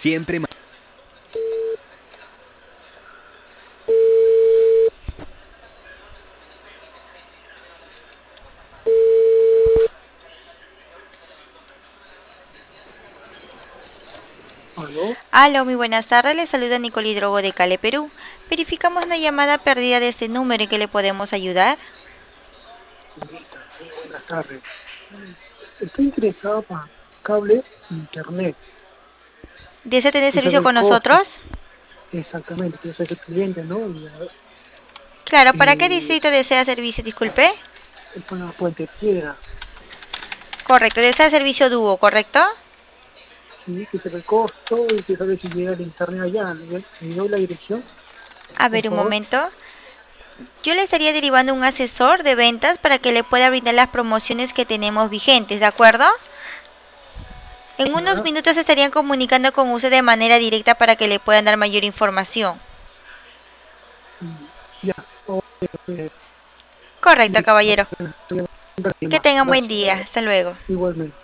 Siempre. ¿Aló? Aló, muy buenas tardes. Le saluda Nicole Hidrogo de Cale, Perú. Verificamos una llamada perdida de este número en que le podemos ayudar. Señorita, muy buenas tardes. Estoy interesado para cable internet. ¿Desea tener Quiero servicio saber el con costo. nosotros? Exactamente, quiero ser cliente, ¿no? Claro, ¿para qué Eh, distrito desea servicio? Disculpe. es por la Puente Piedra. Correcto, desea servicio dúo, ¿correcto? Sí, quiero saber el costo y quiero saber si llega el internet allá. ¿Me doy la dirección, A por ver, un favor? momento. Yo le estaría derivando un asesor de ventas para que le pueda brindar las promociones que tenemos vigentes, ¿de acuerdo? En unos Ya, minutos se estarían comunicando con usted de manera directa para que le puedan dar mayor información. mm, ya. Ok, Correcto, listo. caballero. Estoy Que más. tengan buen Gracias. día. Hasta luego. Igualmente.